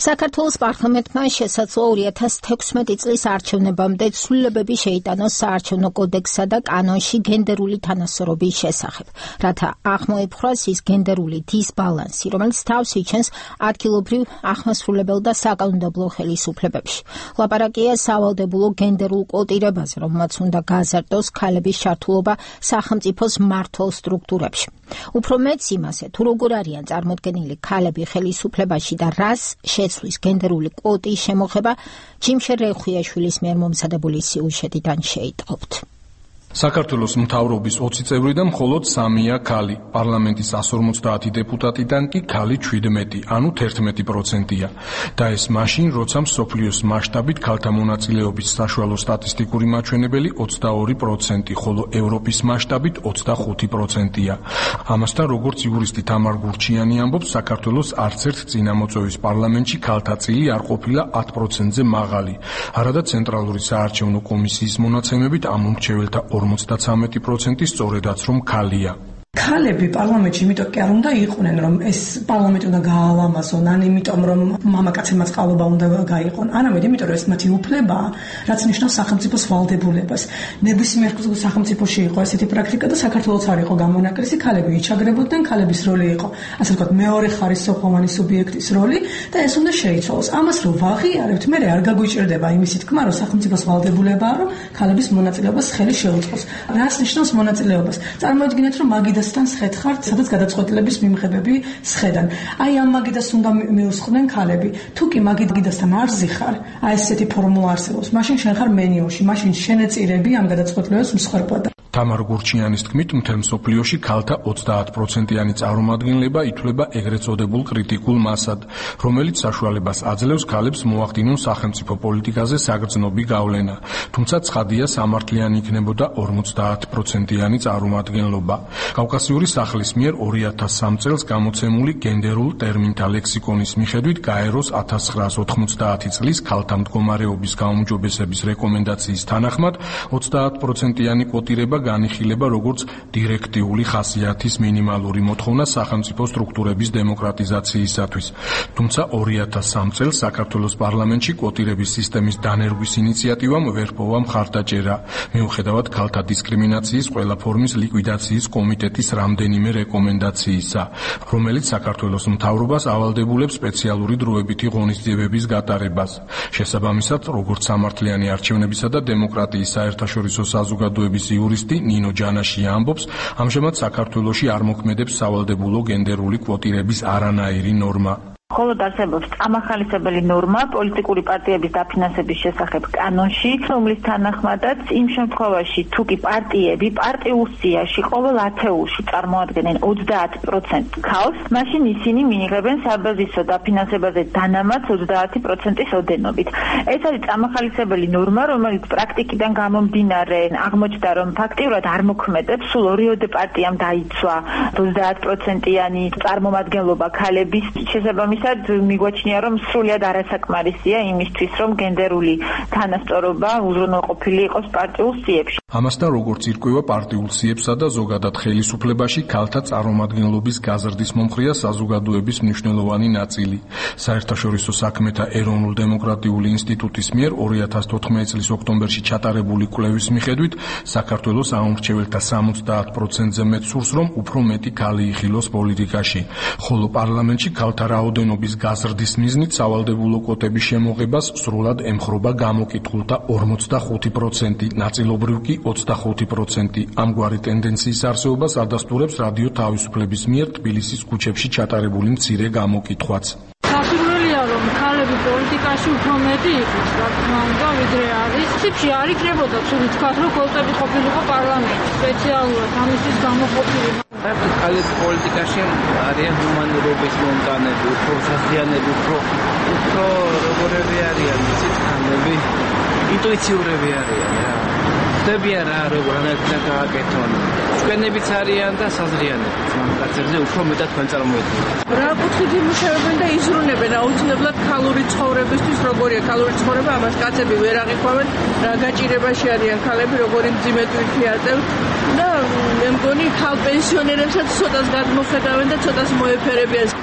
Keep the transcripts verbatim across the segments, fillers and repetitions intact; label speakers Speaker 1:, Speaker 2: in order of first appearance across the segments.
Speaker 1: საქართველოს პარლამენტმა შესაძლო ორი ათას თექვსმეტი წლის არჩევნებამდე ცვლილებები შეიტანოს საარჩევნო კოდექსსა და კანონში გენდერული თანასწორობის შესახებ, რათა აღმოეფხვრას ის გენდერული დისბალანსი, რომელიც თავს იჩენს ადგილობრივ, აღმასრულებელ და საკანონმდებლო ხელისუფლებებში. ლაპარაკია სავალდებულო გენდერულ კოტირებაზე, რომელმაც უნდა გაზარდოს ქალების ჩართულობა სახელმწიფოს მმართველ სტრუქტურებში. უფრო მეც იმაზე, თუ როგორ არიან წარმოდგენილი ქალები ხელისუფლებაში და რას შეცვლის გენდერული კვოტის შემოღება, ჯიმშე რეხვიაშვილის მიერ მომზადებული სიუჟეტიდან შეიტყობთ.
Speaker 2: საქართველოს მთავრობის ოცი წევრიდან მხოლოდ სამია ქალი, პარლამენტის εκατს ორმოცდაათი დეპუტატიდან კი ქალი ჩვიდმეტი, ანუ თერთმეტი პროცენტია. და ეს მაშინ, როცა მსოფლიოს მასშტაბით ქალთა მონაწილეობის საშუალო სტატისტიკური მაჩვენებელი ოცდაორი პროცენტი, ხოლო ევროპის მასშტაბით ოცდახუთი პროცენტია. ამასთან, როგორც იურისტი თამარ გურჩიანი ამბობს, საქართველოს არც ერთ წინამოწვევის პარლამენტში ქალთა წილი არ ყოფილა ათ პროცენტზე მაღალი. არადა ცენტრალური საარჩევნო კომისიის მონაცემებით ამ მომრჩეველთა ორმოცდაცამეტი პროცენტი სწორედაც რომ ქალია.
Speaker 3: ქალები პარლამენტში იმიტომ კი არ უნდა იყვნენ, რომ ეს პარლამენტი უნდა გაალამაზონ, ან იმიტომ რომ მამაკაცებმა წყალობა უნდა გაიყონ, არამედ იმიტომ რომ ეს მათი უფლებაა, რაც ნიშნავს სახელმწიფოს ვალდებულებას. ნებისმიერ სახელმწიფოში იყო ესეთი პრაქტიკა და საქართველოს არ იყო გამონაკლისი, ქალები იჩაგრებოდნენ, ქალების როლი იყო, ასე ვთქვათ, მეორე ხარისხოვანი სუბიექტის როლი და ეს უნდა შეიცვალოს. ამას რო ვაღიარებთ, მე არ გაგვიჭირდება იმისი თქმა, რომ სახელმწიფოს ვალდებულებაა, რომ ქალების მონაწილეობას ხელი შეუწყოს. რას ნიშნავს მონაწილეობას? წარმოიდგინეთ, რომ მაგიდა სთან სხედხართ, სადაც გადაწყვეტილების მიმღებები სხედან. აი ამ მაგიდას უნდა მიუსხდნენ ქალები. თუ კი მაგიდასთან არ ზიხარ, აი ესეთი ფორმულა არსებობს, მაშინ შენ ხარ მენიუში, მაშინ შენ ეწირები ამ გადაწყვეტილებას მსხვერპლად.
Speaker 2: თამარ გურჩიანის თქმით, მთელ მსოფლიოში ქალთა ოცდაათ პროცენტიანი წარმომადგენლება ითვლება ეგრეთ წოდებულ კრიტიკულ მასად, რომელიც საშუალებას აძლევს ქალებს მოახდინონ სახელმწიფო პოლიტიკაზე საგრძნობი გავლენა. თუმცა ცხადია, სამართლიანი იქნებოდა ორმოცდაათ პროცენტიანი წარმომადგენლობა. კავკასიური სახლის მიერ ორი ათას სამ წელს გამოცემული გენდერულ ტერმინთა ლექსიკონის მიხედვით გაეროს ათას ცხრაას ოთხმოცდაათი წლის ქალთა მდგომარეობის გაუმჯობესების რეკომენდაციის თანახმად ოცდაათ პროცენტიანი კვოტირება განიხილება როგორც დირექტიული ხასიათის მინიმალური მოთხოვნა სახელმწიფო სტრუქტურების დემოკრატიზაციისათვის. თუმცა ორი ათას სამ წელს საქართველოს პარლამენტში კვოტირების სისტემის დანერგვის ინიციატივამ ვერ პოვა მხარდაჭერა, მიუხედავად ქალთა დისკრიმინაციის ყველა ფორმის ლიკვიდაციის კომიტეტის რამდენიმე რეკომენდაციისა, რომელიც საქართველოს მთავრობას ავალდებულებს სპეციალური დროებითი ღონისძიებების გატარებას. შესაბამისად, როგორც სამართლიანი არჩევნებისა და დემოკრატიის საერთაშორისო საზოგადოების იურისტი ნინო ჯანაში ამბობს, ამჟამად საქართველოში არ მოქმედებს სავალდებულო გენდერული კვოტირების არანაირი ნორმა.
Speaker 4: მხოლოდ არსებობს წამახალისებელი ნორმა პოლიტიკური პარტიების დაფინანსების შესახებ კანონში, რომლის თანახმადაც იმ შემთხვევაში, თუ კი პარტიები პარტიულ სიაში ყოველ ათეულში წარმოადგენენ ოცდაათ პროცენტს ქალს, მაშინ ისინი მიიღებენ საბაზისო დაფინანსებაზე დანამატ ოცდაათი პროცენტის ოდენობით. ეს არის წამახალისებელი ნორმა, რომელიც პრაქტიკიდან გამომდინარე აღმოჩნდა, რომ ფაქტიურად არ მოქმედებს, სულ ორიოდე პარტიამ დაიცვა ოცდაათ პროცენტიანი წარმომადგენლობა ქალების შესაბამისად მიგვაჩნია, რომ სრულიად არასაკმარისია იმისთვის, რომ გენდერული თანასწორობა უზრუნველყოფილი იყოს პარტიულ სიებში.
Speaker 2: ამასთან, როგორც ირკვევა, პარტიულ სიებსა და ზოგადად ხელისუფლებაში ქალთა წარმომადგენლობის გაზრდის მომხრეა საზოგადოების მნიშვნელოვანი ნაწილი. საერთაშორისო საქმეთა ეროვნულ-დემოკრატიული ინსტიტუტის მიერ ორი ათას თოთხმეტი წლის ოქტომბერში ჩატარებული კვლევის მიხედვით, საქართველოს ამომრჩეველთა სამოცდაათ პროცენტზე მეტ სურს, რომ უფრო მეტი ქალი იხილოს პოლიტიკაში, ხოლო პარლამენტში ქალთა რაოდენობის გაზრდის მიზნით სავალდებულო კვოტების შემოღებას სრულად ემხრობა გამოკითხულთა ორმოცდახუთი პროცენტი, ნაწილობრივ კი ოცდახუთი პროცენტი. ამგვარი ტენდენციის არსებობას ადასტურებს რადიო თავისუფლების მიერ თბილისის ქუჩებში ჩატარებული მცირე გამოკითხვაც.
Speaker 5: სასურველია, რომ ქალები პოლიტიკაში უფრო მეტი იყოს, რა თქმა უნდა, ვიდრე არის. ციფში არ იქნებოდა თუ ვთქვათ, რომ კვოტები ყოფილიყო პარლამენტში, სპეციალურად ამისთვის გამოყოფილი.
Speaker 6: ქალები პოლიტიკაში არიან ჰუმანურობის მომტანები, უფრო საზიანები, უფრო უფრო როგორები არიან, იცით, ქალები ინტუიციურები არიან რა. ხდებიან რა, როგორ ანალიზა გააკეთონ. ჩვენებიც არიან და საზრიანებიც, მამაკაცებზე უფრო მეტად თქვენ წარმოიდგინეთ.
Speaker 5: რა კუთხით იმუშავებენ და იზრუნებენ აუცილებლად ქალური ცხოვრებისთვის, როგორია ქალური ცხოვრება, ამას კაცები ვერ აღიქვამენ, რა გაჭირებაში არიან ქალები, როგორი მძიმე ტვირთი აწევთ და მე მგონი ქალ პენსიონერებსაც ცოტას გადმოხედავენ და ცოტას მოეფერებიან.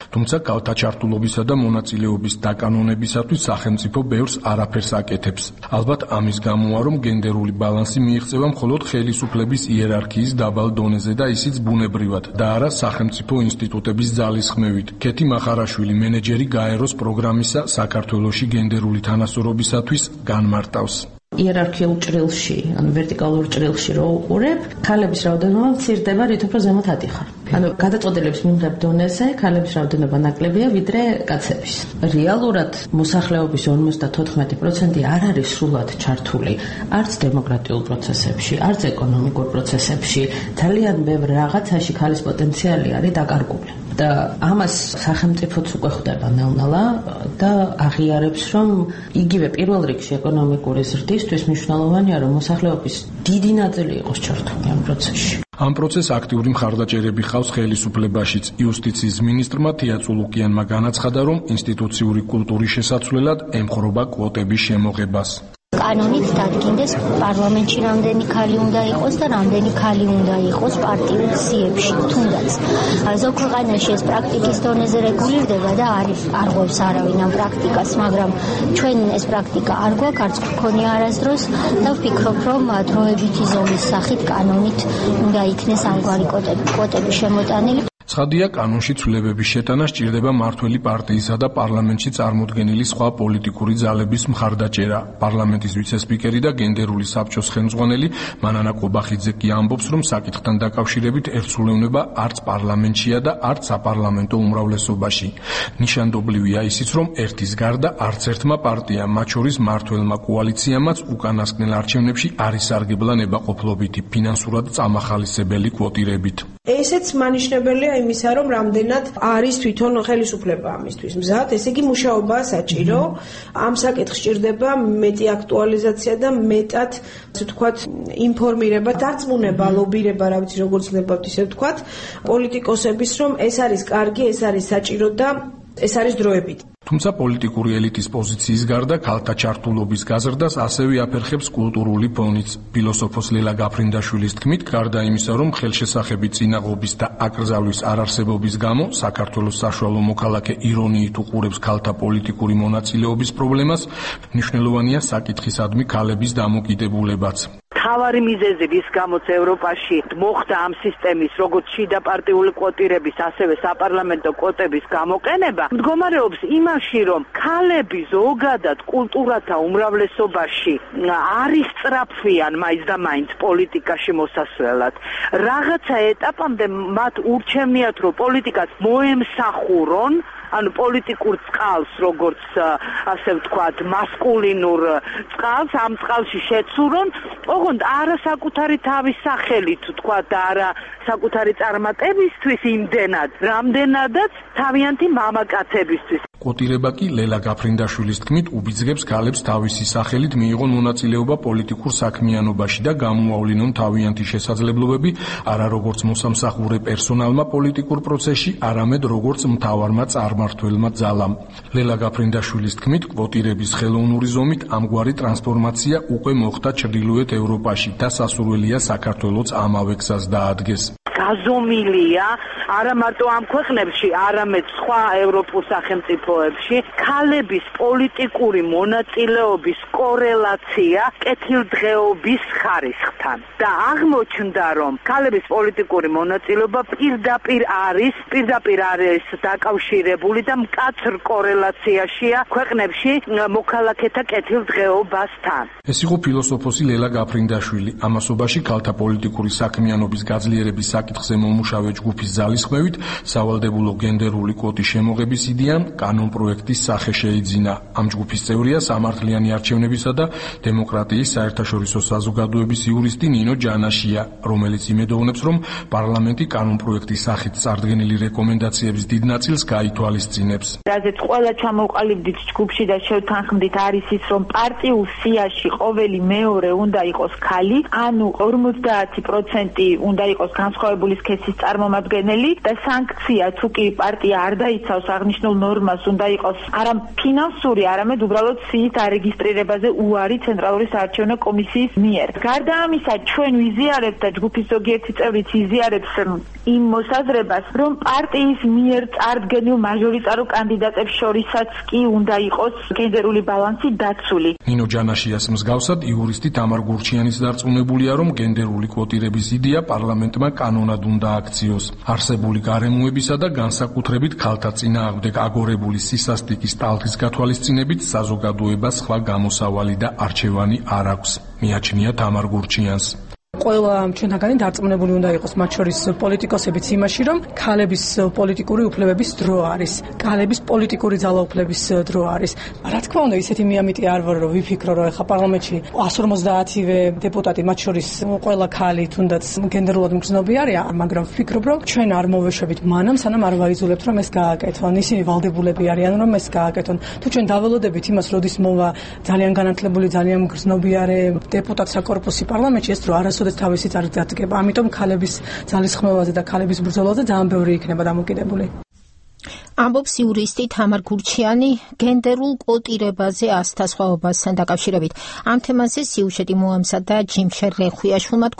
Speaker 2: თუმცა კალთა ჩართულობისა და მონაწილეობის დაკანონებისათვის სახელმწიფო ბევრს არაფერს აკეთებს. ალბათ ამის გამოა, რომ გენდერული ბალანსი მიიღწევა მხოლოდ ხელისუფლების იერარქიის დაბალ დონეზე და ისიც ბუნებრივად და არა სახელმწიფო ინსტიტუტების ძალისხმევით. ქეთი მახარაშვილი, მენეჯერი გაეროს პროგრამისა საქართველოში გენდერული თანასწორობისათვის განმარტავს.
Speaker 7: იერარქიულ ჭრილში, ანუ ვერტიკალურ ჭრილში რო უყურებ, ქალების რაოდენობა მცირდება, რით უფრო ზემოთ ადიხარ. ანუ გადაწყვეტილების მიღებ დონეზე ქალების რაოდენობა ნაკლებია ვიდრე კაცების. რეალურად მოსახლეობის ორმოცდათოთხმეტი პროცენტი არ არის სრულად ჩართული არც დემოკრატიულ პროცესებში, არც ეკონომიკურ პროცესებში. ძალიან ბევრ რაღაცაში ქალის პოტენციალი არის დაკარგული. და ამას სახელმწიფოც უკვე ხვდება ნელ-ნელა და აღიარებს, რომ იგივე პირველ რიგში ეკონომიკური ზრდისთვის მნიშვნელოვანია, რომ მოსახლეობის დიდი ნაწილი იყოს ჩართული ამ პროცესში.
Speaker 2: ამ პროცესს აქტიური მხარდაჭერები ხავს ხელისუფლებაშიც. იუსტიციის მინისტრმა თია წულუკიანმა განაცხადა, რომ ინსტიტუციური კულტურის შესაცვლელად ემხრობა კვოტების შემოღებას.
Speaker 8: კანონით დადგინდეს პარლამენტში რამდენი ქალი უნდა იყოს და რამდენი ქალი უნდა იყოს პარტიულ სიებში. თუნდაც ზოგ ქვეყანაში ეს პრაქტიკის დონეზე რეგულირდება და არ არღვევს არავინ ამ პრაქტიკას, მაგრამ ჩვენ ეს პრაქტიკა არ გვაქვს, არც გვქონია არასდროს და ვფიქრობ, რომ დროებითი ზომის სახით კანონით უნდა იქნეს ამგვარი კვოტები შემოტანილი.
Speaker 2: ცხადია, კანონში ცვლილებების შეტანა სჭირდება მმართველი პარტიისა და პარლამენტში წარმოდგენილი სხვა პოლიტიკური ძალების მხარდაჭერა. პარლამენტის ვიცე-სპიკერი და გენდერული საბჭოს ხელმძღვანელი მანანა ყობახიძე კი ამბობს, რომ საკითხთან დაკავშირებით ერთსულევნება არც პარლამენტშია და არც საპარლამენტო უმრავლესობაში. ნიშანდობლივია ისიც, რომ ერთის გარდა არც ერთმა პარტიამ, მათ შორის მმართველმა კოალიციამაც უკანასკნელ არჩევნებში არ ისარგებლა ნებაყოფლობითი ფინანსურად წამახალისებელი კვოტირებით.
Speaker 9: ესეც მანიშნებელია იმისა, რომ რამდენად არის თვითონ ხელისუფლება ამისთვის მზად, ესე იგი მუშაობაა საჭირო. ამ საკითხს სჭირდება მეტი აქტუალიზაცია და მეტად, ასე ვთქვათ, ინფორმირება, დარწმუნება, ლობირება, რა ვიცი, როგორც ნებავთ, ისე ვთქვათ, პოლიტიკოსების, რომ ეს არის კარგი, ეს არის საჭირო და ეს არის დროებით.
Speaker 2: თუმცა პოლიტიკური ელიტის პოზიციის გარდა ქალთა ჩართულობის გაზრდას ასევე აფერხებს კულტურული ფონიც. ფილოსოფოს ლელა გაფრინდაშვილის თქმით, გარდა იმისა, რომ ხელშესახები წინაღობის და აკრძალვის არარსებობის გამო საქართველოს საშუალო მოქალაქე ირონიით უყურებს ქალთა პოლიტიკური მონაწილეობის პრობლემას, მნიშვნელოვანია საკითხისადმი ქალების დამოკიდებულებაც.
Speaker 10: თავარი მიზეზი, რის გამოც ევროპაში მოხდა ამ სისტემის, როგორც შიდა პარტიული კვოტირების, ასევე საპარლამენტო კვოტების გამოყენება, მდგომარეობს იმაში, რომ ქალები ზოგადად კულტურათა უმრავლესობაში არ ისწრაფვიან მაინც და მაინც პოლიტიკაში მოსასვლელად. რაღაცა ეტაპამდე მათ ურჩევნიათ, რომ პოლიტიკას მოემსახურონ, ანუ პოლიტიკურ წყალს, როგორც ასე ვთქვათ, მასკულინურ წყალს, ამ წყალში შეცურონ, ოღონდ არა საკუთარი თავის სახელით, ვთქვათ, და არა საკუთარი წარმატებისთვის იმდენად, რამდენადაც თავიანთი მამაკაცებისთვის.
Speaker 2: კვოტირება კი ლელა გაფრინდაშვილის თქმით უბიძგებს ქალებს თავისი სახელით მიიღონ მონაწილეობა პოლიტიკურ საქმიანობაში და გამოავლინონ თავიანთი შესაძლებლობები არა როგორც მოსამსახურე პერსონალმა პოლიტიკურ პროცესში, არამედ როგორც მთავარმა წარმმართველმა ძალამ. ლელა გაფრინდაშვილის თქმით, კვოტირების ხელოვნური ზომით ამგვარი ტრანსფორმაცია უკვე მოხდა ჩრდილოეთ ევროპაში და სასურველია საქართველოც ამავე გზას დაადგეს.
Speaker 10: გაზომილია არა მარტო ამ ქვეყნებში, არამედ სხვა ევროპულ სახელმწიფოებში ქალების პოლიტიკური მონაწილეობის კორელაცია კეთილდღეობის ხარისხთან და აღმოჩნდა, რომ ქალების პოლიტიკური მონაწილეობა პირდაპირ არის, პირდაპირ არის დაკავშირებული და მკაცრ კორელაციაშია ქვეყნებში მოქალაქეთა კეთილდღეობასთან.
Speaker 2: ეს იყო ფილოსოფოსი ლელა გაფრინდაშვილი. ამასობაში ქალთა პოლიტიკური საქმიანობის გაძლიერების საკითხზე მომუშავე ჯგუფის ძალისხმევით სავალდებულო გენდერული კვოტის შემოღების იდეამ კანონპროექტის სახე შეიძინა. ამ ჯგუფის წევრია სამართლიანი არჩევნებისა და დემოკრატიის საერთაშორისო საზოგადოების იურისტი ნინო ჯანაშია, რომელიც იმედოვნებს, რომ პარლამენტი კანონპროექტის სახით წარდგენილი რეკომენდაციების დიდ ნაწილს გაითვალისწინებს.
Speaker 4: რაზეც ყველა ჩამოვყალიბდით ჯგუფში და შევთანხმდით არის ის, რომ პარტიულ სიაში ყოველი მეორე უნდა იყოს ქალი, ანუ ორმოცდაათი პროცენტი უნდა იყოს განსხვავებული სქესის წარმომადგენელი და სანქცია თუ კი პარტია არ დაიცავს აღნიშნულ ნორმას უნდა იყოს არა ფინანსური, არამედ უბრალოდ სიით არეგისტრირებაზე უარი ცენტრალური საარჩევნო კომისიის მიერ. გარდა ამისა, ჩვენ ვიზიარებთ და ჯგუფის ზოგიერთი წევრიც იზიარებს იმ მოსაზრებას, რომ პარტიის მიერ წარდგენილ მაჟორიტარულ კანდიდატებს შორისაც კი უნდა იყოს გენდერული ბალანსი დაცული.
Speaker 2: ნინო ჯანაშიას მსგავსად იურისტი თამარ გურჩიანის დარწმუნებულია, რომ გენდერული კვოტირების იდეა პარლამენტმა კანონად უნდა აქციოს. არსებული გარემოებისა და განსაკუთრებით ქალთა წინააღმდეგ აგორებული სისასტიკის ტალღის გათვალისწინებით საზოგადოებას სხვა გამოსავალი და არჩევანი არ აქვს. მიაჩნია თამარ გურჩიანს.
Speaker 3: ყველა ჩვენთაგანი დარწმუნებული უნდა იყოს, მათ შორის პოლიტიკოსებიც იმაში, რომ ქალების პოლიტიკური უფლებების დრო არის, ქალების პოლიტიკური ძალაუფლების დრო არის. რა თქმა უნდა, ისეთი მიამიტი არ ვარ, რომ ვიფიქრო, რომ ეხა პარლამენტში εκατს ორმოცდაათივე დეპუტატი, მათ შორის ყველა ქალი თუნდაც გენდერულად მგრძნობი არის, მაგრამ ვფიქრობ, რომ ჩვენ არ მოვეშვებით მანამ, სანამ არ ვაიძულებთ, რომ ეს გააკეთონ. ისინი ვალდებულები არიან, რომ ეს გააკეთონ. თუ ჩვენ დაველოდებით იმას, როდის მოვა ძალიან განათლებული, ძალიან მგრძნობიარე დეპუტატთა კორპუსი პარლამენტში, ეს დრო არასოდეს თავისით არ დადგება. ამიტომ ქალების ძალისხმევაზე და ქალების ბრძოლაზე ძალიან ბევრი იქნება დამოკიდებული.
Speaker 1: ამბობს იურისტი თამარ გურჩიანი გენდერულ კვოტირებაზე ასთა სხვაობასთან დაკავშირებით. ამ თემაზე სიუჟეტი მოამზადა ჯიმშერ რეხვიაშვილმა.